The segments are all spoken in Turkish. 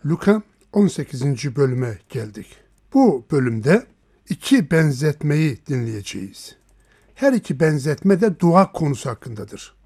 Luka 18. bölüme geldik. Bu bölümde iki benzetmeyi dinleyeceğiz. Her iki benzetme de dua konusu hakkındadır.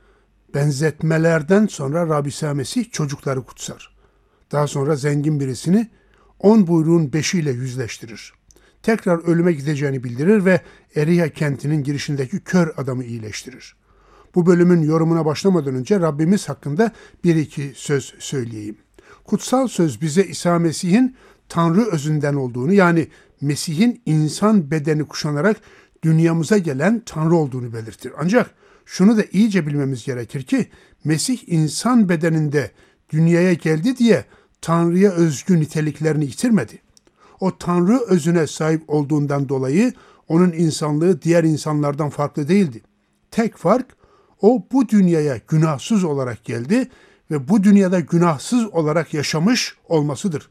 Benzetmelerden sonra Rabbi İsa Mesih çocukları kutsar. Daha sonra zengin birisini 10 buyruğun 5'iyle yüzleştirir. Tekrar ölüme gideceğini bildirir ve Eriha kentinin girişindeki kör adamı iyileştirir. Bu bölümün yorumuna başlamadan önce Rabbimiz hakkında bir iki söz söyleyeyim. Kutsal söz bize İsa Mesih'in Tanrı özünden olduğunu, yani Mesih'in insan bedeni kuşanarak dünyamıza gelen Tanrı olduğunu belirtir. Ancak şunu da iyice bilmemiz gerekir ki Mesih insan bedeninde dünyaya geldi diye Tanrı'ya özgü niteliklerini yitirmedi. O Tanrı özüne sahip olduğundan dolayı onun insanlığı diğer insanlardan farklı değildi. Tek fark, o bu dünyaya günahsız olarak geldi ve bu dünyada günahsız olarak yaşamış olmasıdır.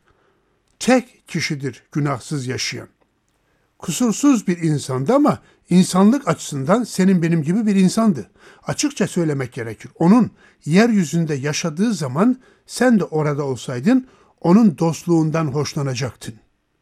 Tek kişidir günahsız yaşayan. Kusursuz bir insandı ama insanlık açısından senin benim gibi bir insandı. Açıkça söylemek gerekir. Onun yeryüzünde yaşadığı zaman sen de orada olsaydın onun dostluğundan hoşlanacaktın.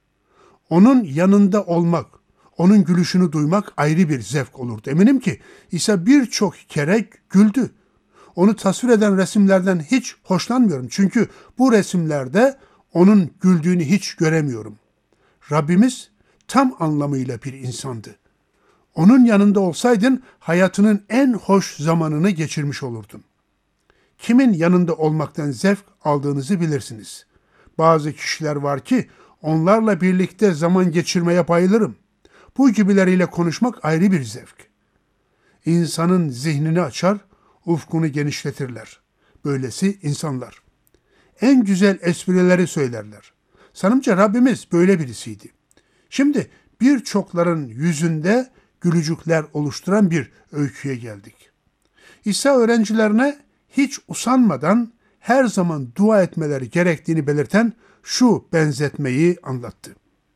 Onun yanında olmak, onun gülüşünü duymak ayrı bir zevk olurdu. Eminim ki İsa birçok kere güldü. Onu tasvir eden resimlerden hiç hoşlanmıyorum. Çünkü bu resimlerde onun güldüğünü hiç göremiyorum. Rabbimiz tam anlamıyla bir insandı. Onun yanında olsaydın hayatının en hoş zamanını geçirmiş olurdun. Kimin yanında olmaktan zevk aldığınızı bilirsiniz. Bazı kişiler var ki onlarla birlikte zaman geçirmeye bayılırım. Bu gibileriyle konuşmak ayrı bir zevk. İnsanın zihnini açar, ufkunu genişletirler. Böylesi insanlar. En güzel esprileri söylerler. Sanımca Rabbimiz böyle birisiydi. Şimdi birçokların yüzünde gülücükler oluşturan bir öyküye geldik. İsa öğrencilerine hiç usanmadan her zaman dua etmeleri gerektiğini belirten şu benzetmeyi anlattı.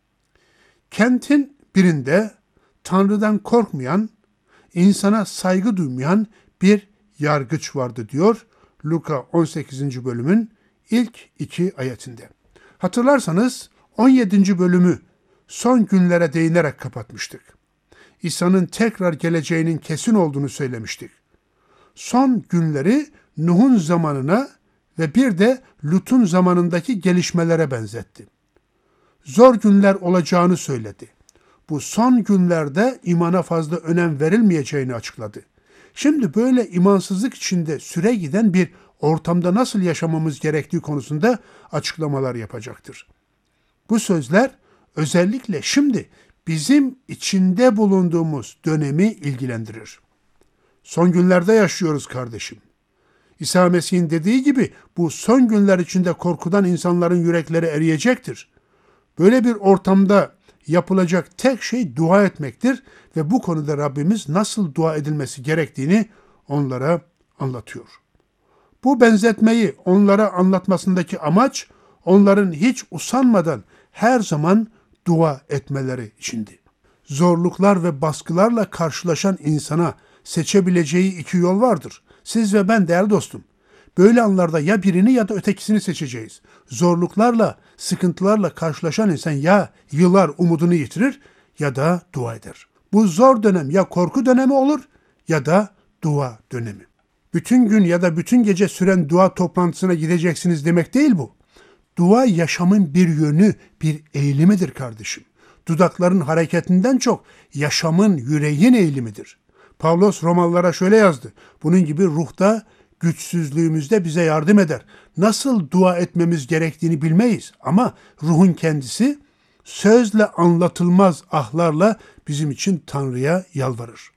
Kentin birinde Tanrı'dan korkmayan, insana saygı duymayan bir yargıç vardı diyor Luka 18. bölümün ilk 2 ayetinde. Hatırlarsanız 17. bölümü son günlere değinerek kapatmıştık. İsa'nın tekrar geleceğinin kesin olduğunu söylemiştik. Son günleri Nuh'un zamanına ve bir de Lut'un zamanındaki gelişmelere benzetti. Zor günler olacağını söyledi. Bu son günlerde imana fazla önem verilmeyeceğini açıkladı. Şimdi böyle imansızlık içinde süre giden bir ortamda nasıl yaşamamız gerektiği konusunda açıklamalar yapacaktır. Bu sözler özellikle şimdi bizim içinde bulunduğumuz dönemi ilgilendirir. Son günlerde yaşıyoruz kardeşim. İsa Mesih'in dediği gibi bu son günler içinde korkudan insanların yürekleri eriyecektir. Böyle bir ortamda yapılacak tek şey dua etmektir ve bu konuda Rabbimiz nasıl dua edilmesi gerektiğini onlara anlatıyor. Bu benzetmeyi onlara anlatmasındaki amaç onların hiç usanmadan her zaman dua etmeleri içindi. Zorluklar ve baskılarla karşılaşan insana seçebileceği iki yol vardır. Siz ve ben değerli dostum. Böyle anlarda ya birini ya da ötekisini seçeceğiz. Zorluklarla, sıkıntılarla karşılaşan insan ya yıllar umudunu yitirir ya da dua eder. Bu zor dönem ya korku dönemi olur ya da dua dönemi. Bütün gün ya da bütün gece süren dua toplantısına gideceksiniz demek değil bu. Dua yaşamın bir yönü, bir eğilimidir kardeşim. Dudakların hareketinden çok yaşamın, yüreğin eğilimidir. Pavlos Romalılara şöyle yazdı. Bunun gibi ruhta, güçsüzlüğümüzde bize yardım eder. Nasıl dua etmemiz gerektiğini bilmeyiz ama ruhun kendisi sözle anlatılmaz ahlarla bizim için Tanrı'ya yalvarır.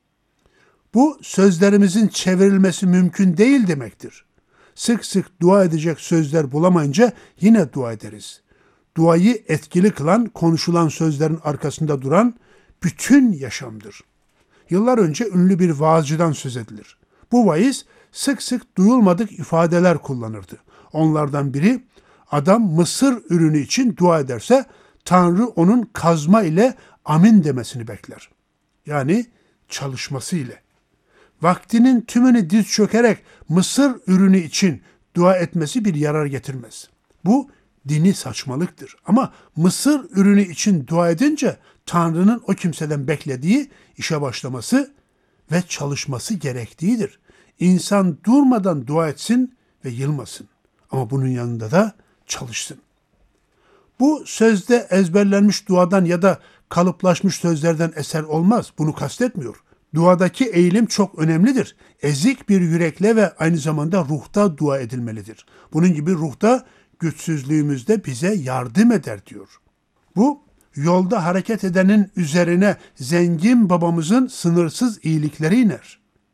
Bu sözlerimizin çevrilmesi mümkün değil demektir. Sık sık dua edecek sözler bulamayınca yine dua ederiz. Duayı etkili kılan, konuşulan sözlerin arkasında duran bütün yaşamdır. Yıllar önce ünlü bir vaazcıdan söz edilir. Bu vaiz sık sık duyulmadık ifadeler kullanırdı. Onlardan biri, adam mısır ürünü için dua ederse Tanrı onun kazma ile amin demesini bekler. Yani çalışması ile. Vaktinin tümünü diz çökerek mısır ürünü için dua etmesi bir yarar getirmez. Bu dini saçmalıktır. Ama mısır ürünü için dua edince Tanrı'nın o kimseden beklediği işe başlaması ve çalışması gerektiğidir. İnsan durmadan dua etsin ve yılmasın. Ama bunun yanında da çalışsın. Bu sözde ezberlenmiş duadan ya da kalıplaşmış sözlerden eser olmaz. Bunu kastetmiyor. Duadaki eğilim çok önemlidir. Ezik bir yürekle ve aynı zamanda ruhta dua edilmelidir. Bunun gibi ruhta güçsüzlüğümüzde bize yardım eder diyor. Bu yolda hareket edenin üzerine zengin babamızın sınırsız iyilikleri iner.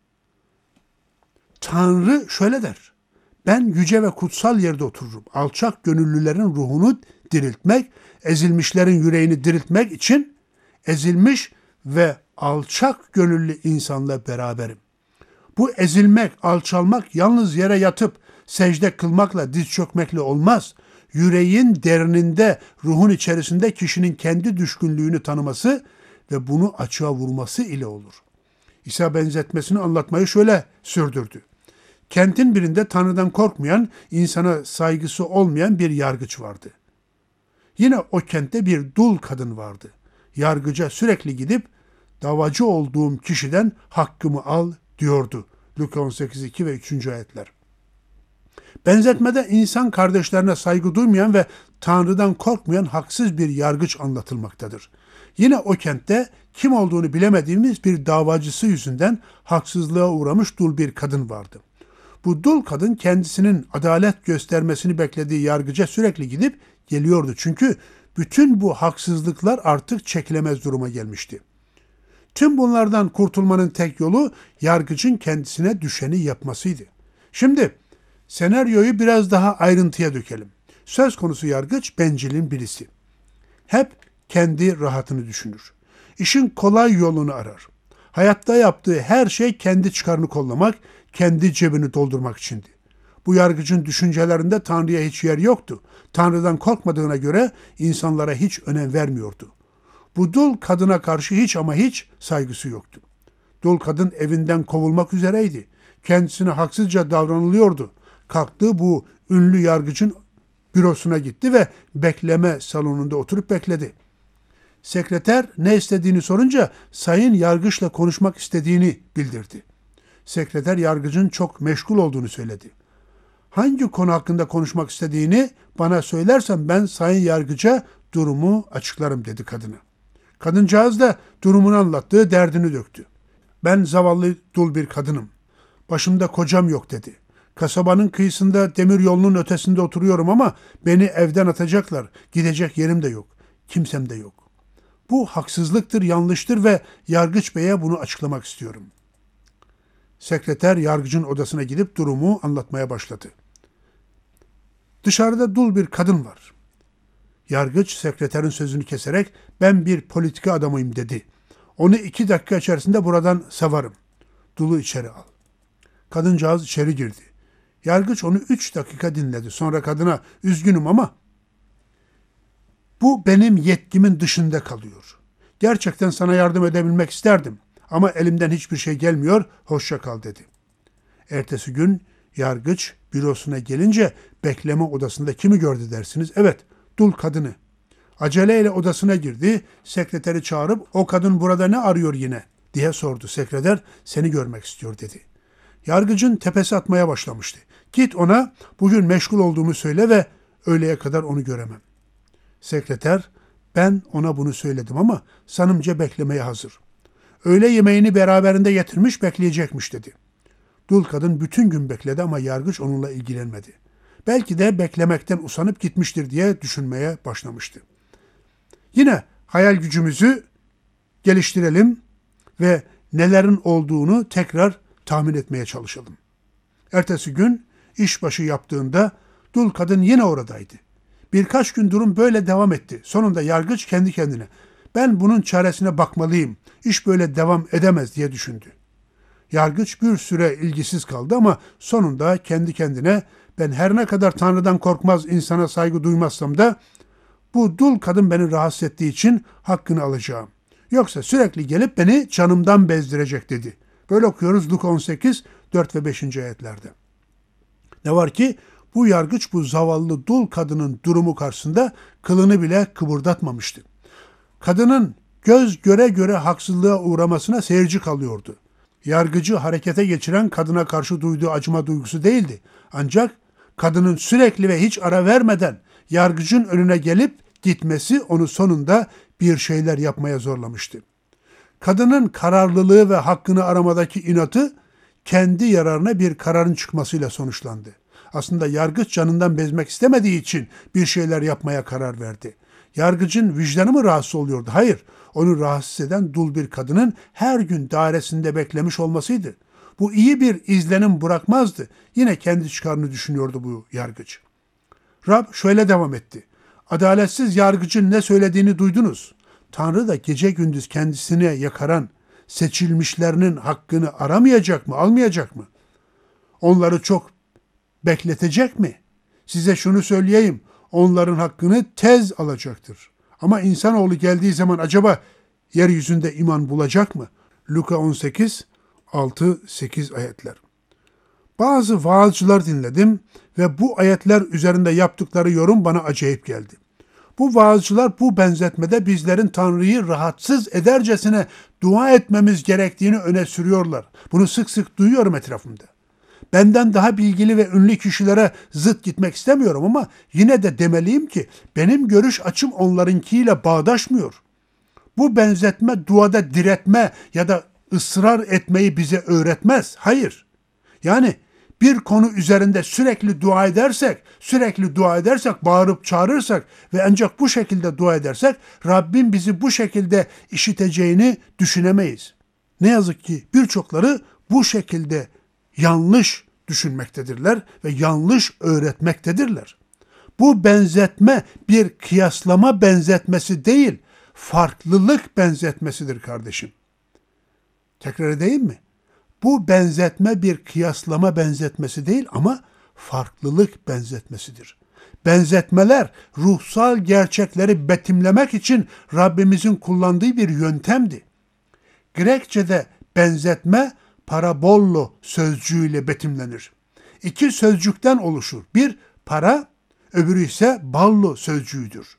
Tanrı şöyle der: ben yüce ve kutsal yerde otururum. Alçak gönüllülerin ruhunu diriltmek, ezilmişlerin yüreğini diriltmek için ezilmiş ve alçak gönüllü insanla beraberim. Bu ezilmek, alçalmak yalnız yere yatıp secde kılmakla, diz çökmekle olmaz. Yüreğin derininde, ruhun içerisinde kişinin kendi düşkünlüğünü tanıması ve bunu açığa vurması ile olur. İsa benzetmesini anlatmayı şöyle sürdürdü. Kentin birinde Tanrı'dan korkmayan, insana saygısı olmayan bir yargıç vardı. Yine o kentte bir dul kadın vardı. Yargıca sürekli gidip davacı olduğum kişiden hakkımı al diyordu. Luka 18:2 ve 3. ayetler. Benzetmede insan kardeşlerine saygı duymayan ve Tanrı'dan korkmayan haksız bir yargıç anlatılmaktadır. Yine o kentte kim olduğunu bilemediğimiz bir davacısı yüzünden haksızlığa uğramış dul bir kadın vardı. Bu dul kadın kendisinin adalet göstermesini beklediği yargıca sürekli gidip geliyordu. Çünkü bütün bu haksızlıklar artık çekilemez duruma gelmişti. Tüm bunlardan kurtulmanın tek yolu yargıcın kendisine düşeni yapmasıydı. Şimdi senaryoyu biraz daha ayrıntıya dökelim. Söz konusu yargıç bencilin birisi. Hep kendi rahatını düşünür. İşin kolay yolunu arar. Hayatta yaptığı her şey kendi çıkarını kollamak, kendi cebini doldurmak içindi. Bu yargıcın düşüncelerinde Tanrı'ya hiç yer yoktu. Tanrı'dan korkmadığına göre insanlara hiç önem vermiyordu. Bu dul kadına karşı hiç ama hiç saygısı yoktu. Dul kadın evinden kovulmak üzereydi. Kendisine haksızca davranılıyordu. Kalktığı bu ünlü yargıcın bürosuna gitti ve bekleme salonunda oturup bekledi. Sekreter ne istediğini sorunca sayın yargıçla konuşmak istediğini bildirdi. Sekreter yargıcın çok meşgul olduğunu söyledi. Hangi konu hakkında konuşmak istediğini bana söylersen ben sayın yargıca durumu açıklarım dedi kadına. Kadıncağız da durumunu anlattığı derdini döktü. Ben zavallı dul bir kadınım. Başımda kocam yok dedi. Kasabanın kıyısında demir yolunun ötesinde oturuyorum ama beni evden atacaklar. Gidecek yerim de yok. Kimsem de yok. Bu haksızlıktır, yanlıştır ve yargıç beye bunu açıklamak istiyorum. Sekreter yargıcın odasına gidip durumu anlatmaya başladı. Dışarıda dul bir kadın var. Yargıç sekreterin sözünü keserek ben bir politika adamıyım dedi. Onu 2 dakika içerisinde buradan savarım. Dulu içeri al. Kadıncağız içeri girdi. Yargıç onu 3 dakika dinledi. Sonra kadına üzgünüm ama bu benim yetkimin dışında kalıyor. Gerçekten sana yardım edebilmek isterdim ama elimden hiçbir şey gelmiyor. Hoşça kal dedi. Ertesi gün yargıç bürosuna gelince bekleme odasında kimi gördü dersiniz? Evet, dul kadını. Aceleyle odasına girdi. Sekreteri çağırıp o kadın burada ne arıyor yine diye sordu. Sekreter seni görmek istiyor dedi. Yargıcın tepesi atmaya başlamıştı. Git ona bugün meşgul olduğumu söyle ve öğleye kadar onu göremem. Sekreter ben ona bunu söyledim ama sanımca beklemeye hazır. Öğle yemeğini beraberinde getirmiş bekleyecekmiş dedi. Dul kadın bütün gün bekledi ama yargıç onunla ilgilenmedi. Belki de beklemekten usanıp gitmiştir diye düşünmeye başlamıştı. Yine hayal gücümüzü geliştirelim ve nelerin olduğunu tekrar tahmin etmeye çalışalım. Ertesi gün işbaşı yaptığında dul kadın yine oradaydı. Birkaç gün durum böyle devam etti. Sonunda yargıç kendi kendine ben bunun çaresine bakmalıyım, iş böyle devam edemez diye düşündü. Yargıç bir süre ilgisiz kaldı ama sonunda kendi kendine ben her ne kadar Tanrı'dan korkmaz, insana saygı duymazsam da bu dul kadın beni rahatsız ettiği için hakkını alacağım. Yoksa sürekli gelip beni canımdan bezdirecek dedi. Böyle okuyoruz Luka 18, 4 ve 5. ayetlerde. Ne var ki Bu yargıç bu zavallı dul kadının durumu karşısında kılını bile kıpırdatmamıştı. Kadının göz göre göre haksızlığa uğramasına seyirci kalıyordu. Yargıcı harekete geçiren kadına karşı duyduğu acıma duygusu değildi. Ancak kadının sürekli ve hiç ara vermeden yargıcın önüne gelip gitmesi onu sonunda bir şeyler yapmaya zorlamıştı. Kadının kararlılığı ve hakkını aramadaki inatı kendi yararına bir kararın çıkmasıyla sonuçlandı. Aslında yargıç canından bezmek istemediği için bir şeyler yapmaya karar verdi. Yargıcın vicdanı mı rahatsız oluyordu? Hayır, onu rahatsız eden dul bir kadının her gün dairesinde beklemiş olmasıydı. Bu iyi bir izlenim bırakmazdı. Yine kendi çıkarını düşünüyordu bu yargıç. Rab şöyle devam etti. Adaletsiz yargıcın ne söylediğini duydunuz. Tanrı da gece gündüz kendisine yakaran seçilmişlerinin hakkını aramayacak mı, almayacak mı? Onları çok bekletecek mi? Size şunu söyleyeyim, onların hakkını tez alacaktır. Ama insanoğlu geldiği zaman acaba yeryüzünde iman bulacak mı? Luka 18, 6-8 ayetler. Bazı vaazcılar dinledim ve bu ayetler üzerinde yaptıkları yorum bana acayip geldi. Bu vaazcılar bu benzetmede bizlerin Tanrı'yı rahatsız edercesine dua etmemiz gerektiğini öne sürüyorlar. Bunu sık sık duyuyorum etrafımda. Benden daha bilgili ve ünlü kişilere zıt gitmek istemiyorum ama yine de demeliyim ki benim görüş açım onlarınkiyle bağdaşmıyor. Bu benzetme duada diretme ya da ısrar etmeyi bize öğretmez. Hayır. Yani bir konu üzerinde sürekli dua edersek, bağırıp çağırırsak ve ancak bu şekilde dua edersek Rabbim bizi bu şekilde işiteceğini düşünemeyiz. Ne yazık ki birçokları bu şekilde yanlış düşünmektedirler ve yanlış öğretmektedirler. Bu benzetme bir kıyaslama benzetmesi değil, farklılık benzetmesidir kardeşim. Tekrar edeyim mi? Bu benzetme bir kıyaslama benzetmesi değil ama farklılık benzetmesidir. Benzetmeler ruhsal gerçekleri betimlemek için Rabbimizin kullandığı bir yöntemdi. Grekçe'de benzetme parabollo sözcüğüyle betimlenir. İki sözcükten oluşur. Bir para, öbürü ise ballo sözcüğüdür.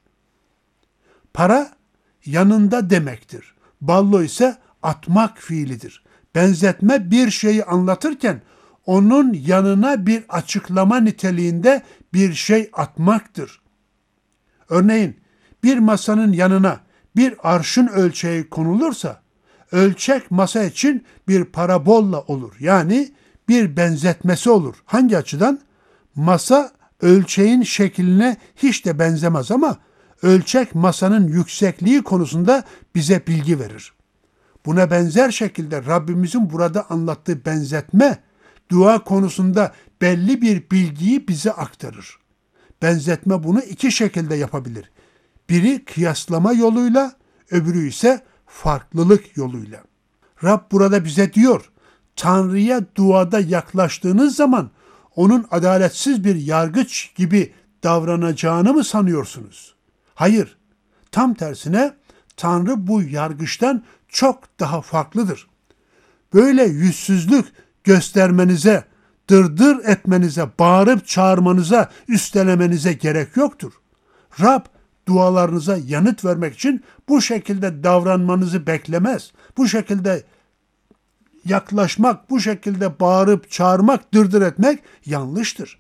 Para yanında demektir. Ballo ise atmak fiilidir. Benzetme bir şeyi anlatırken onun yanına bir açıklama niteliğinde bir şey atmaktır. Örneğin bir masanın yanına bir arşın ölçeği konulursa ölçek masa için bir parabolla olur. Yani bir benzetmesi olur. Hangi açıdan? Masa ölçeğin şekline hiç de benzemez ama ölçek masanın yüksekliği konusunda bize bilgi verir. Buna benzer şekilde Rabbimizin burada anlattığı benzetme, dua konusunda belli bir bilgiyi bize aktarır. Benzetme bunu iki şekilde yapabilir. Biri kıyaslama yoluyla, öbürü ise farklılık yoluyla. Rab burada bize diyor, Tanrı'ya duada yaklaştığınız zaman onun adaletsiz bir yargıç gibi davranacağını mı sanıyorsunuz? Hayır, tam tersine Tanrı bu yargıçtan çok daha farklıdır. Böyle yüzsüzlük göstermenize, dırdır etmenize, bağırıp çağırmanıza, üstelemenize gerek yoktur. Rab dualarınıza yanıt vermek için bu şekilde davranmanızı beklemez. Bu şekilde yaklaşmak, bu şekilde bağırıp çağırmak, dırdır etmek yanlıştır.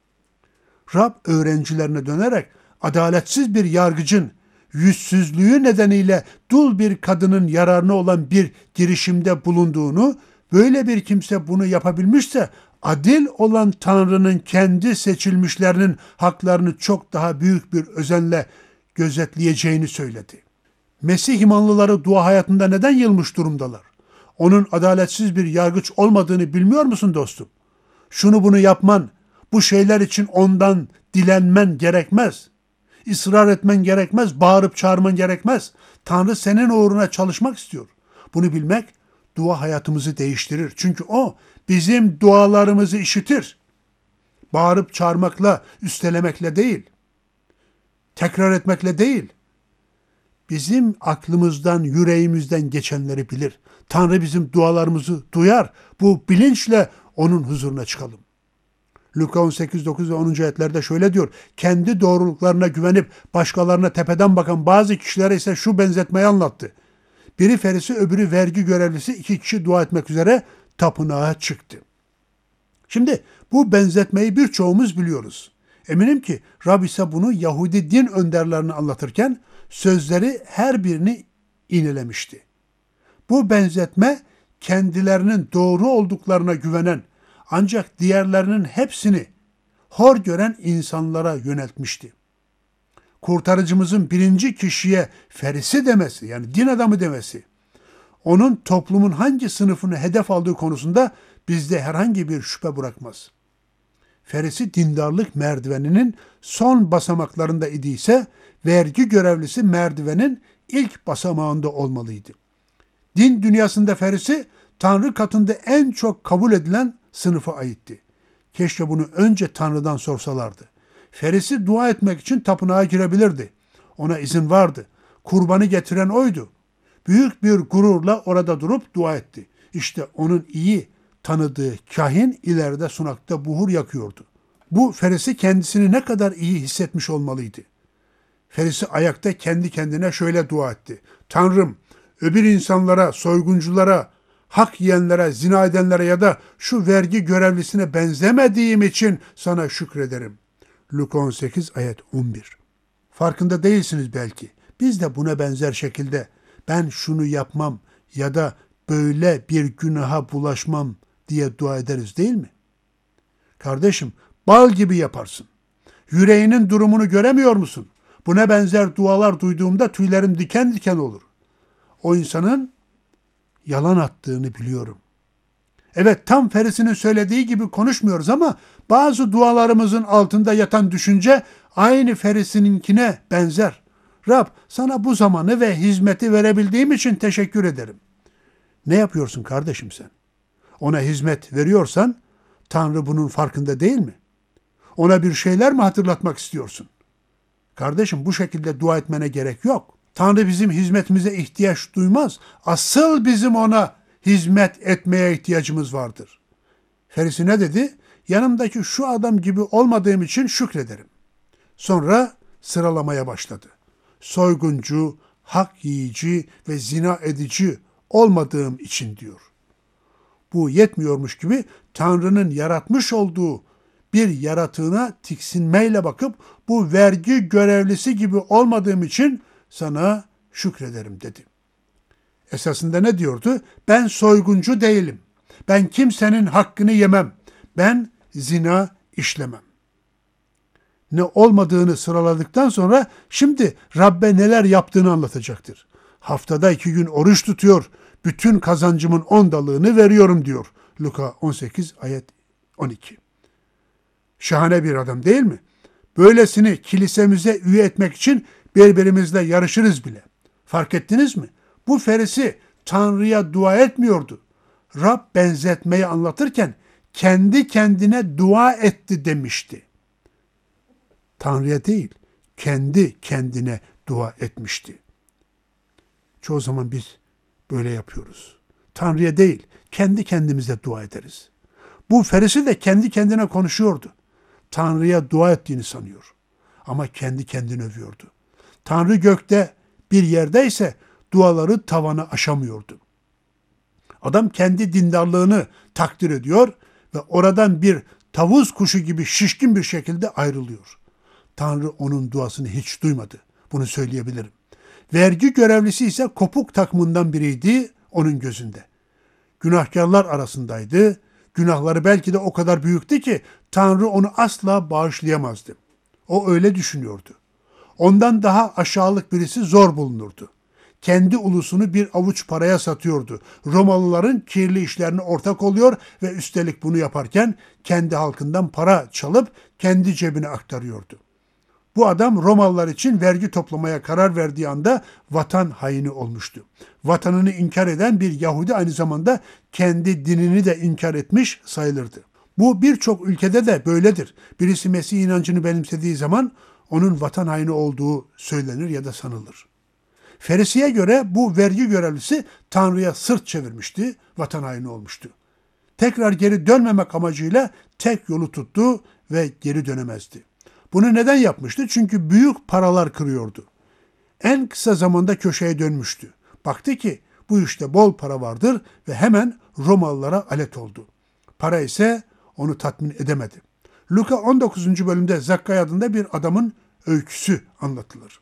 Rab öğrencilerine dönerek adaletsiz bir yargıcın yüzsüzlüğü nedeniyle dul bir kadının yararına olan bir girişimde bulunduğunu, böyle bir kimse bunu yapabilmişse adil olan Tanrı'nın kendi seçilmişlerinin haklarını çok daha büyük bir özenle gözetleyeceğini söyledi. Mesih imanlıları dua hayatında neden yılmış durumdalar? Onun adaletsiz bir yargıç olmadığını bilmiyor musun dostum? Şunu bunu yapman, bu şeyler için ondan dilenmen gerekmez. İsrar etmen gerekmez, bağırıp çağırman gerekmez. Tanrı senin uğruna çalışmak istiyor. Bunu bilmek dua hayatımızı değiştirir. Çünkü o bizim dualarımızı işitir. Bağırıp çağırmakla, üstelemekle değil, tekrar etmekle değil. Bizim aklımızdan, yüreğimizden geçenleri bilir. Tanrı bizim dualarımızı duyar. Bu bilinçle onun huzuruna çıkalım. Luka 18, 9 ve 10. ayetlerde şöyle diyor. Kendi doğruluklarına güvenip başkalarına tepeden bakan bazı kişilere ise şu benzetmeyi anlattı. Biri Ferisi, öbürü vergi görevlisi, 2 kişi dua etmek üzere tapınağa çıktı. Şimdi bu benzetmeyi birçoğumuz biliyoruz. Eminim ki Rab ise bunu Yahudi din önderlerini anlatırken sözleri her birini inelemişti. Bu benzetme kendilerinin doğru olduklarına güvenen ancak diğerlerinin hepsini hor gören insanlara yöneltmişti. Kurtarıcımızın birinci kişiye Ferisi demesi, yani din adamı demesi, onun toplumun hangi sınıfını hedef aldığı konusunda bizde herhangi bir şüphe bırakmaz. Ferisi dindarlık merdiveninin son basamaklarında idiyse, vergi görevlisi merdivenin ilk basamağında olmalıydı. Din dünyasında Ferisi, Tanrı katında en çok kabul edilen sınıfa aitti. Keşke bunu önce Tanrı'dan sorsalardı. Ferisi dua etmek için tapınağa girebilirdi. Ona izin vardı. Kurbanı getiren oydu. Büyük bir gururla orada durup dua etti. İşte onun iyi tanıdığı kahin ileride sunakta buhur yakıyordu. Bu Ferisi kendisini ne kadar iyi hissetmiş olmalıydı. Ferisi ayakta kendi kendine şöyle dua etti. Tanrım, öbür insanlara, soygunculara, hak yiyenlere, zina edenlere ya da şu vergi görevlisine benzemediğim için sana şükrederim. Luka 18 ayet 11. Farkında değilsiniz belki. Biz de buna benzer şekilde ben şunu yapmam ya da böyle bir günaha bulaşmam diye dua ederiz değil mi? Kardeşim, bal gibi yaparsın. Yüreğinin durumunu göremiyor musun? Buna benzer dualar duyduğumda tüylerim diken diken olur. O insanın yalan attığını biliyorum. Evet, tam Ferisi'nin söylediği gibi konuşmuyoruz ama bazı dualarımızın altında yatan düşünce aynı Ferisi'ninkine benzer. Rab, sana bu zamanı ve hizmeti verebildiğim için teşekkür ederim. Ne yapıyorsun kardeşim sen? Ona hizmet veriyorsan Tanrı bunun farkında değil mi? Ona bir şeyler mi hatırlatmak istiyorsun? Kardeşim, bu şekilde dua etmene gerek yok. Tanrı bizim hizmetimize ihtiyaç duymaz. Asıl bizim ona hizmet etmeye ihtiyacımız vardır. Ferisi ne dedi? Yanımdaki şu adam gibi olmadığım için şükrederim. Sonra sıralamaya başladı. Soyguncu, hak yiyici ve zina edici olmadığım için diyor. Bu yetmiyormuş gibi Tanrı'nın yaratmış olduğu bir yaratığına tiksinmeyle bakıp bu vergi görevlisi gibi olmadığım için sana şükrederim dedi. Esasında ne diyordu? Ben soyguncu değilim. Ben kimsenin hakkını yemem. Ben zina işlemem. Ne olmadığını sıraladıktan sonra şimdi Rabbe neler yaptığını anlatacaktır. Haftada 2 gün oruç tutuyor. Bütün kazancımın 10'dalığını veriyorum diyor. Luka 18 ayet 12. Şahane bir adam değil mi? Böylesini kilisemize üye etmek için birbirimizle yarışırız bile. Fark ettiniz mi? Bu Ferisi Tanrı'ya dua etmiyordu. Rab benzetmeyi anlatırken kendi kendine dua etti demişti. Tanrı'ya değil, kendi kendine dua etmişti. Çoğu zaman biz böyle yapıyoruz. Tanrı'ya değil, kendi kendimize dua ederiz. Bu Ferisi de kendi kendine konuşuyordu. Tanrı'ya dua ettiğini sanıyor. Ama kendi kendini övüyordu. Tanrı gökte bir yerdeyse duaları tavanı aşamıyordu. Adam kendi dindarlığını takdir ediyor ve oradan bir tavus kuşu gibi şişkin bir şekilde ayrılıyor. Tanrı onun duasını hiç duymadı. Bunu söyleyebilirim. Vergi görevlisi ise kopuk takımından biriydi onun gözünde. Günahkarlar arasındaydı. Günahları belki de o kadar büyüktü ki Tanrı onu asla bağışlayamazdı. O öyle düşünüyordu. Ondan daha aşağılık birisi zor bulunurdu. Kendi ulusunu bir avuç paraya satıyordu. Romalıların kirli işlerine ortak oluyor ve üstelik bunu yaparken kendi halkından para çalıp kendi cebine aktarıyordu. Bu adam Romalılar için vergi toplamaya karar verdiği anda vatan haini olmuştu. Vatanını inkar eden bir Yahudi aynı zamanda kendi dinini de inkar etmiş sayılırdı. Bu birçok ülkede de böyledir. Birisi Mesih inancını benimsediği zaman onun vatan haini olduğu söylenir ya da sanılır. Ferisi'ye göre bu vergi görevlisi Tanrı'ya sırt çevirmişti, vatan haini olmuştu. Tekrar geri dönmemek amacıyla tek yolu tuttu ve geri dönemezdi. Bunu neden yapmıştı? Çünkü büyük paralar kırıyordu. En kısa zamanda köşeye dönmüştü. Baktı ki bu işte bol para vardır ve hemen Romalılara alet oldu. Para ise onu tatmin edemedi. Luka 19. bölümde Zakkay adında bir adamın öyküsü anlatılır.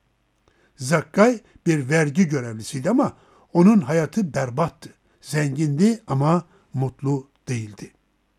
Zakkay bir vergi görevlisiydi ama onun hayatı berbattı. Zengindi ama mutlu değildi.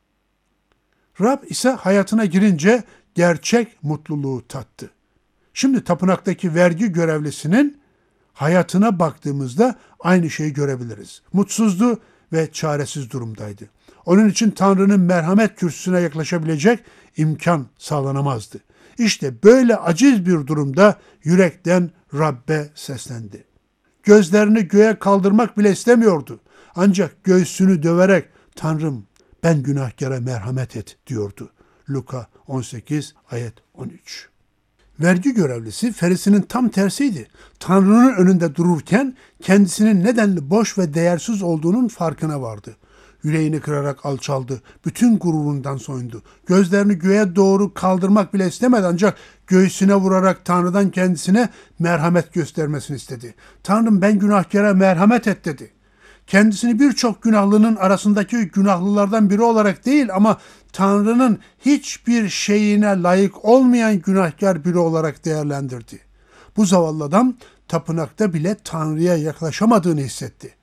Rab ise hayatına girince gerçek mutluluğu tattı. Şimdi tapınaktaki vergi görevlisinin hayatına baktığımızda aynı şeyi görebiliriz. Mutsuzdu ve çaresiz durumdaydı. Onun için Tanrı'nın merhamet kürsüsüne yaklaşabilecek imkan sağlanamazdı. İşte böyle aciz bir durumda yürekten Rab'be seslendi. Gözlerini göğe kaldırmak bile istemiyordu. Ancak göğsünü döverek Tanrım ben günahkara merhamet et diyordu. Luka 18 ayet 13. Vergi görevlisi ferisinin tam tersiydi. Tanrı'nın önünde dururken kendisinin nedenli boş ve değersiz olduğunun farkına vardı. Yüreğini kırarak alçaldı. Bütün gururundan soyundu. Gözlerini göğe doğru kaldırmak bile istemedi ancak göğsüne vurarak Tanrı'dan kendisine merhamet göstermesini istedi. Tanrım ben günahkara merhamet et dedi. Kendisini birçok günahlının arasındaki günahlılardan biri olarak değil ama Tanrı'nın hiçbir şeyine layık olmayan günahkar biri olarak değerlendirdi. Bu zavallı adam tapınakta bile Tanrı'ya yaklaşamadığını hissetti.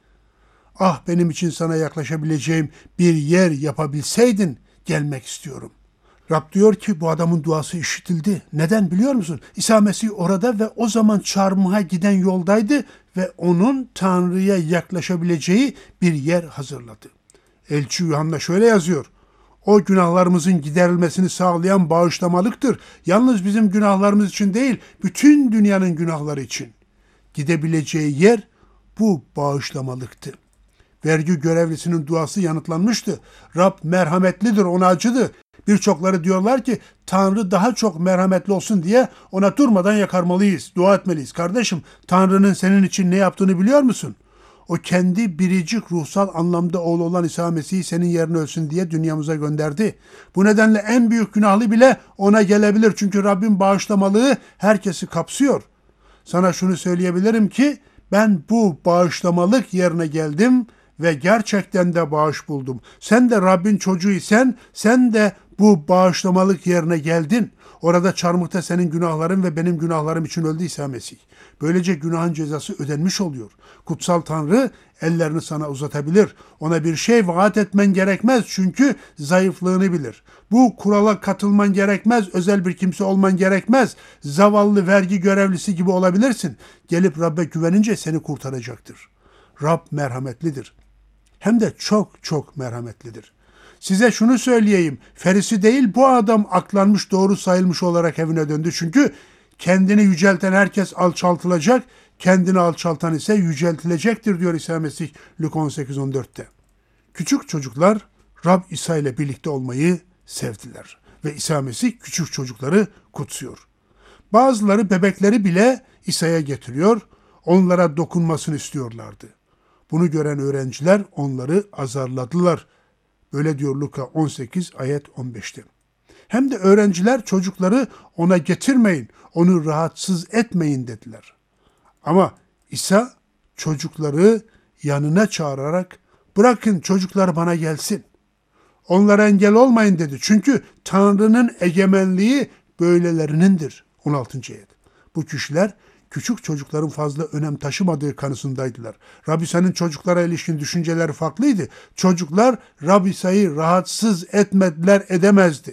Ah benim için sana yaklaşabileceğim bir yer yapabilseydin gelmek istiyorum. Rab diyor ki bu adamın duası işitildi. Neden biliyor musun? İsa Mesih orada ve o zaman çarmıha giden yoldaydı ve onun Tanrı'ya yaklaşabileceği bir yer hazırladı. Elçi Yuhanna şöyle yazıyor. O günahlarımızın giderilmesini sağlayan bağışlamalıktır. Yalnız bizim günahlarımız için değil, bütün dünyanın günahları için. Gidebileceği yer bu bağışlamalıktı. Vergi görevlisinin duası yanıtlanmıştı. Rab merhametlidir, ona acıdı. Birçokları diyorlar ki Tanrı daha çok merhametli olsun diye ona durmadan yakarmalıyız, dua etmeliyiz. Kardeşim, Tanrı'nın senin için ne yaptığını biliyor musun? O kendi biricik ruhsal anlamda oğlu olan İsa Mesih'i senin yerine ölsün diye dünyamıza gönderdi. Bu nedenle en büyük günahlı bile ona gelebilir. Çünkü Rabbin bağışlamalığı herkesi kapsıyor. Sana şunu söyleyebilirim ki ben bu bağışlamalık yerine geldim ve gerçekten de bağış buldum. Sen de Rabbin çocuğuysan sen de bu bağışlamalık yerine geldin. Orada çarmıhta senin günahların ve benim günahlarım için öldü İsa Mesih. Böylece günahın cezası ödenmiş oluyor. Kutsal Tanrı ellerini sana uzatabilir. Ona bir şey vaat etmen gerekmez çünkü zayıflığını bilir. Bu kurala katılman gerekmez, özel bir kimse olman gerekmez. Zavallı vergi görevlisi gibi olabilirsin. Gelip Rab'be güvenince seni kurtaracaktır. Rab merhametlidir. Hem de çok çok merhametlidir. Size şunu söyleyeyim, Ferisi değil bu adam aklanmış doğru sayılmış olarak evine döndü. Çünkü kendini yücelten herkes alçaltılacak, kendini alçaltan ise yüceltilecektir diyor İsa Mesih Luka 18:14'te. Küçük çocuklar Rab İsa ile birlikte olmayı sevdiler ve İsa Mesih küçük çocukları kutsuyor. Bazıları bebekleri bile İsa'ya getiriyor, onlara dokunmasını istiyorlardı. Bunu gören öğrenciler onları azarladılar. Böyle diyor Luka 18 ayet 15'te. Hem de öğrenciler çocukları ona getirmeyin, onu rahatsız etmeyin dediler. Ama İsa çocukları yanına çağırarak bırakın çocuklar bana gelsin. Onlara engel olmayın dedi. Çünkü Tanrı'nın egemenliği böylelerinindir. 16. ayet. Bu kişiler küçük çocukların fazla önem taşımadığı kanısındaydılar. Rab İsa'nın çocuklara ilişkin düşünceleri farklıydı. Çocuklar Rab İsa'yı rahatsız etmediler, edemezdi.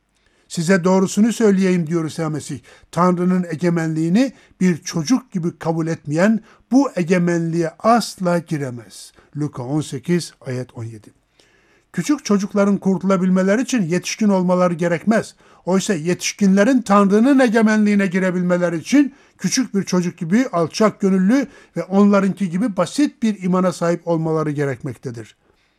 Size doğrusunu söyleyeyim diyor İsa Mesih. Tanrı'nın egemenliğini bir çocuk gibi kabul etmeyen bu egemenliğe asla giremez. Luka 18 ayet 17. Küçük çocukların kurtulabilmeleri için yetişkin olmaları gerekmez. Oysa yetişkinlerin Tanrı'nın egemenliğine girebilmeleri için küçük bir çocuk gibi alçak gönüllü ve onlarınki gibi basit bir imana sahip olmaları gerekmektedir.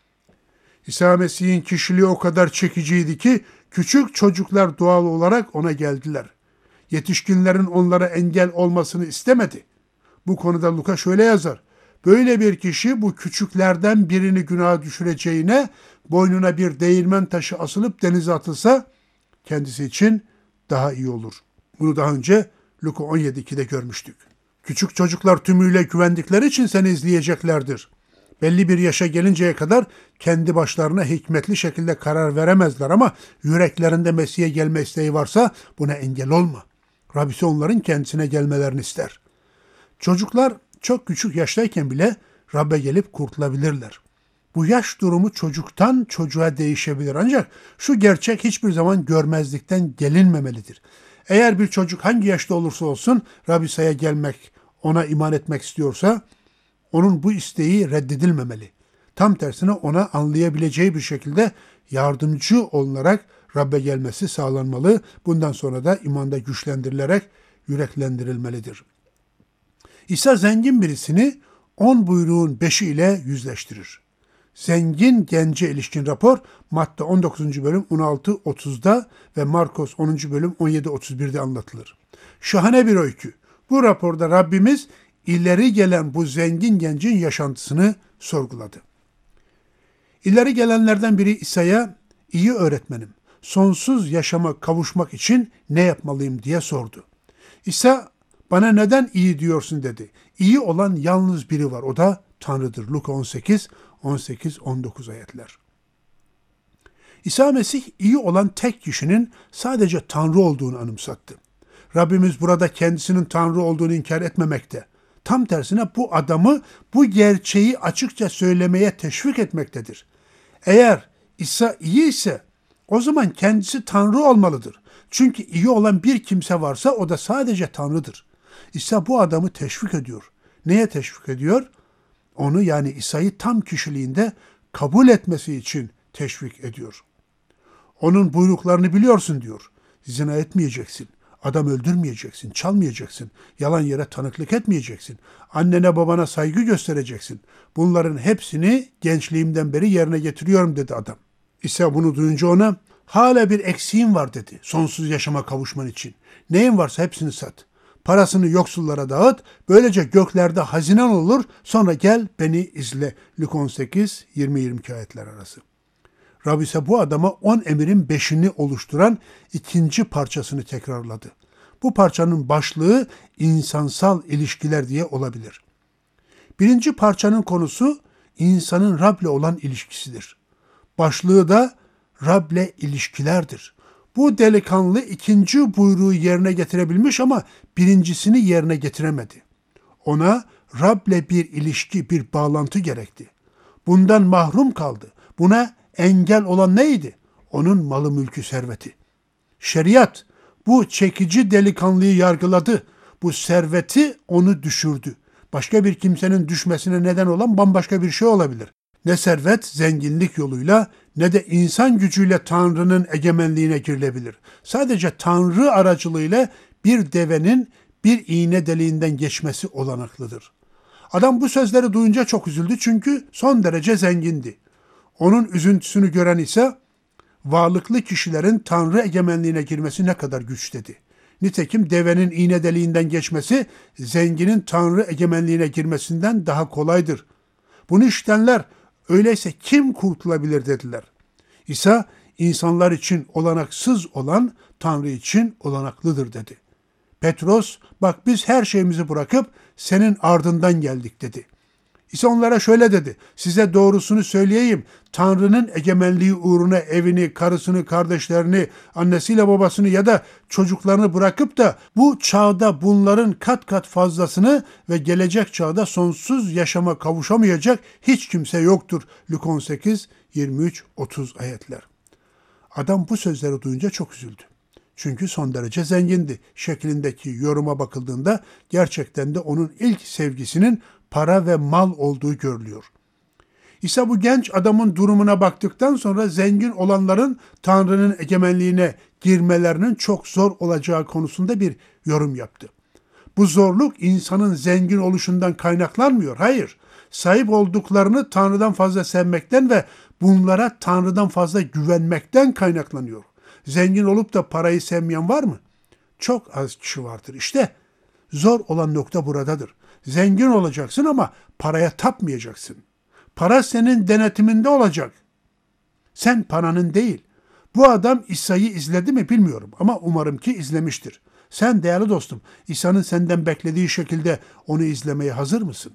İsa Mesih'in kişiliği o kadar çekiciydi ki küçük çocuklar doğal olarak ona geldiler. Yetişkinlerin onlara engel olmasını istemedi. Bu konuda Luka şöyle yazar. Böyle bir kişi bu küçüklerden birini günaha düşüreceğine boynuna bir değirmen taşı asılıp denize atılsa kendisi için daha iyi olur. Bunu daha önce Luka 17.2'de görmüştük. Küçük çocuklar tümüyle güvendikleri için seni izleyeceklerdir. Belli bir yaşa gelinceye kadar kendi başlarına hikmetli şekilde karar veremezler ama yüreklerinde Mesih'e gelme isteği varsa buna engel olma. Rabbisi onların kendisine gelmelerini ister. Çocuklar çok küçük yaştayken bile Rab'be gelip kurtulabilirler. Bu yaş durumu çocuktan çocuğa değişebilir ancak şu gerçek hiçbir zaman görmezlikten gelinmemelidir. Eğer bir çocuk hangi yaşta olursa olsun Rabbisa'ya gelmek, ona iman etmek istiyorsa onun bu isteği reddedilmemeli. Tam tersine ona anlayabileceği bir şekilde yardımcı olunarak Rab'be gelmesi sağlanmalı. Bundan sonra da imanda güçlendirilerek yüreklendirilmelidir. İsa zengin birisini 10 buyruğun 5'i ile yüzleştirir. Zengin gence ilişkin rapor Matta 19. bölüm 16-30'da ve Markos 10. bölüm 17-31'de anlatılır. Şahane bir öykü. Bu raporda Rabbimiz ileri gelen bu zengin gencin yaşantısını sorguladı. İleri gelenlerden biri İsa'ya, "İyi öğretmenim, sonsuz yaşama kavuşmak için ne yapmalıyım?" diye sordu. İsa, "Bana neden iyi diyorsun?" dedi. İyi olan yalnız biri var, o da Tanrı'dır. Luka 18, 18-19 ayetler. İsa Mesih iyi olan tek kişinin sadece Tanrı olduğunu anımsattı. Rabbimiz burada kendisinin Tanrı olduğunu inkar etmemekte. Tam tersine bu adamı bu gerçeği açıkça söylemeye teşvik etmektedir. Eğer İsa iyi ise o zaman kendisi Tanrı olmalıdır. Çünkü iyi olan bir kimse varsa o da sadece Tanrı'dır. İsa bu adamı teşvik ediyor. Neye teşvik ediyor? Onu yani İsa'yı tam kişiliğinde kabul etmesi için teşvik ediyor. Onun buyruklarını biliyorsun diyor. Zina etmeyeceksin, adam öldürmeyeceksin, çalmayacaksın, yalan yere tanıklık etmeyeceksin, annene babana saygı göstereceksin. Bunların hepsini gençliğimden beri yerine getiriyorum dedi adam. İsa bunu duyunca ona, "Hala bir eksiğin var" dedi, "sonsuz yaşama kavuşman için. Neyin varsa hepsini sat. Parasını yoksullara dağıt, böylece göklerde hazinen olur, sonra gel beni izle." Luka 18, 20-22 ayetler arası. Rab ise bu adama 10 emirin 5'ini oluşturan ikinci parçasını tekrarladı. Bu parçanın başlığı insansal ilişkiler diye olabilir. Birinci parçanın konusu insanın Rab'le olan ilişkisidir. Başlığı da Rab'le ilişkilerdir. Bu delikanlı ikinci buyruğu yerine getirebilmiş ama birincisini yerine getiremedi. Ona Rab'le bir ilişki, bir bağlantı gerekti. Bundan mahrum kaldı. Buna engel olan neydi? Onun malı mülkü serveti. Şeriat bu çekici delikanlıyı yargıladı. Bu serveti onu düşürdü. Başka bir kimsenin düşmesine neden olan bambaşka bir şey olabilir. Ne servet zenginlik yoluyla ne de insan gücüyle Tanrı'nın egemenliğine girilebilir. Sadece Tanrı aracılığıyla bir devenin bir iğne deliğinden geçmesi olanaklıdır. Adam bu sözleri duyunca çok üzüldü çünkü son derece zengindi. Onun üzüntüsünü gören ise varlıklı kişilerin Tanrı egemenliğine girmesi ne kadar güç dedi. Nitekim devenin iğne deliğinden geçmesi zenginin Tanrı egemenliğine girmesinden daha kolaydır. Bunu işitenler öyleyse kim kurtulabilir dediler. İsa insanlar için olanaksız olan Tanrı için olanaklıdır dedi. Petros, "Bak biz her şeyimizi bırakıp senin ardından geldik" dedi. İsa onlara şöyle dedi: "Size doğrusunu söyleyeyim. Tanrı'nın egemenliği uğruna evini, karısını, kardeşlerini, annesiyle babasını ya da çocuklarını bırakıp da bu çağda bunların kat kat fazlasını ve gelecek çağda sonsuz yaşama kavuşamayacak hiç kimse yoktur." Luka 18, 23-30 ayetler. Adam bu sözleri duyunca çok üzüldü. Çünkü son derece zengindi. Şeklindeki yoruma bakıldığında gerçekten de onun ilk sevgisinin para ve mal olduğu görülüyor. İsa bu genç adamın durumuna baktıktan sonra zengin olanların Tanrı'nın egemenliğine girmelerinin çok zor olacağı konusunda bir yorum yaptı. Bu zorluk insanın zengin oluşundan kaynaklanmıyor. Hayır, sahip olduklarını Tanrı'dan fazla sevmekten ve bunlara Tanrı'dan fazla güvenmekten kaynaklanıyor. Zengin olup da parayı sevmeyen var mı? Çok az kişi vardır. İşte Zor olan nokta buradadır. Zengin olacaksın ama paraya tapmayacaksın. Para senin denetiminde olacak. Sen paranın değil. Bu adam İsa'yı izledi mi bilmiyorum ama umarım ki izlemiştir. Sen değerli dostum, İsa'nın senden beklediği şekilde onu izlemeye hazır mısın?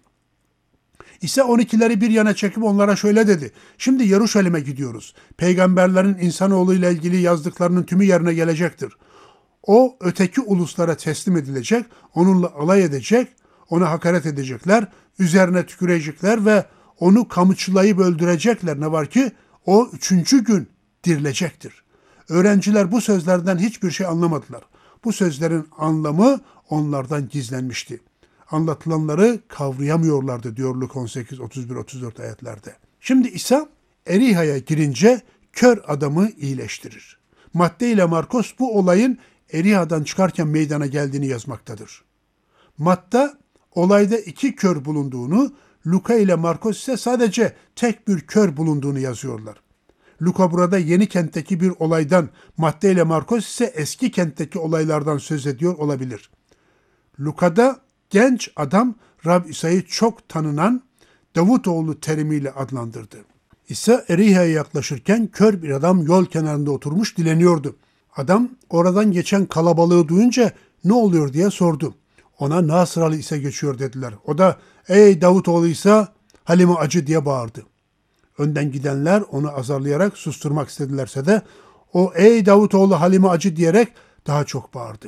İsa 12'leri bir yana çekip onlara şöyle dedi. Şimdi Yeruşalim'e gidiyoruz. Peygamberlerin insanoğlu ile ilgili yazdıklarının tümü yerine gelecektir. O öteki uluslara teslim edilecek, onunla alay edecek, ona hakaret edecekler, üzerine tükürecekler ve onu kamçılayıp öldürecekler. Ne var ki o 3. gün dirilecektir. Öğrenciler bu sözlerden hiçbir şey anlamadılar. Bu sözlerin anlamı onlardan gizlenmişti. Anlatılanları kavrayamıyorlardı diyor Luka 18, 31, 34 ayetlerde. Şimdi İsa Eriha'ya girince kör adamı iyileştirir. Matte ile Markos bu olayın Eriha'dan çıkarken meydana geldiğini yazmaktadır. Matta olayda 2 kör bulunduğunu, Luka ile Markos ise sadece tek bir kör bulunduğunu yazıyorlar. Luka burada yeni kentteki bir olaydan, Matte ile Markos ise eski kentteki olaylardan söz ediyor olabilir. Luka'da genç adam Rab İsa'yı çok tanınan Davutoğlu terimiyle adlandırdı. İsa Eriha'ya yaklaşırken kör bir adam yol kenarında oturmuş dileniyordu. Adam oradan geçen kalabalığı duyunca ne oluyor diye sordu. Ona Nasıralı İsa geçiyor dediler. O da ey Davutoğlu İsa halime acı diye bağırdı. Önden gidenler onu azarlayarak susturmak istedilerse de o ey Davutoğlu halime acı diyerek daha çok bağırdı.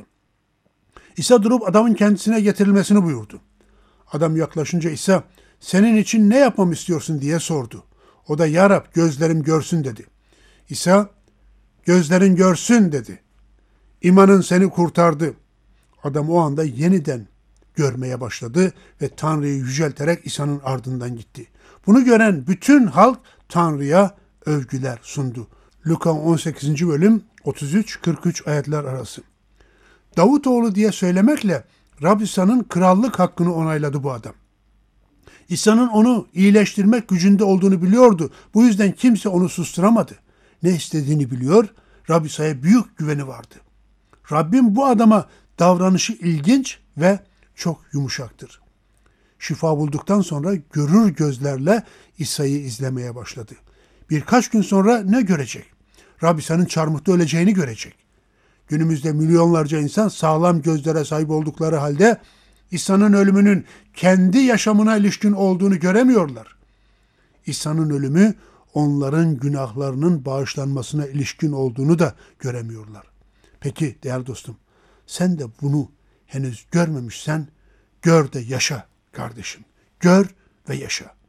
İsa durup adamın kendisine getirilmesini buyurdu. Adam yaklaşınca İsa senin için ne yapmamı istiyorsun diye sordu. O da ya Rab gözlerim görsün dedi. İsa gözlerin görsün dedi. İmanın seni kurtardı. Adam o anda yeniden görmeye başladı ve Tanrı'yı yücelterek İsa'nın ardından gitti. Bunu gören bütün halk Tanrı'ya övgüler sundu. Luka 18. bölüm 33-43 ayetler arası. Davutoğlu diye söylemekle Rab İsa'nın krallık hakkını onayladı bu adam. İsa'nın onu iyileştirmek gücünde olduğunu biliyordu. Bu yüzden kimse onu susturamadı. Ne istediğini biliyor, Rab İsa'ya büyük güveni vardı. Rabbim bu adama davranışı ilginç ve çok yumuşaktır. Şifa bulduktan sonra görür gözlerle İsa'yı izlemeye başladı. Birkaç gün sonra ne görecek? Rab İsa'nın çarmıhta öleceğini görecek. Günümüzde milyonlarca insan sağlam gözlere sahip oldukları halde İsa'nın ölümünün kendi yaşamına ilişkin olduğunu göremiyorlar. İsa'nın ölümü onların günahlarının bağışlanmasına ilişkin olduğunu da göremiyorlar. Peki değerli dostum, sen de bunu henüz görmemişsen gör de yaşa kardeşim. Gör ve yaşa.